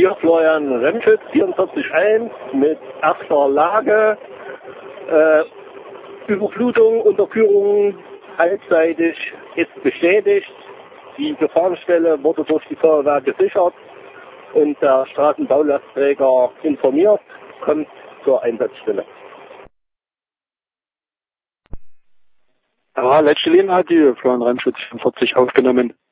Hier Florian Remschütz, 44.1 mit erster Lage. Überflutung, Unterführung halbseitig ist bestätigt. Die Gefahrenstelle wurde durch die Feuerwehr gesichert und der Straßenbaulastträger informiert, kommt zur Einsatzstelle. Ja, letzte Linie hat die Florian Remschütz 44 aufgenommen.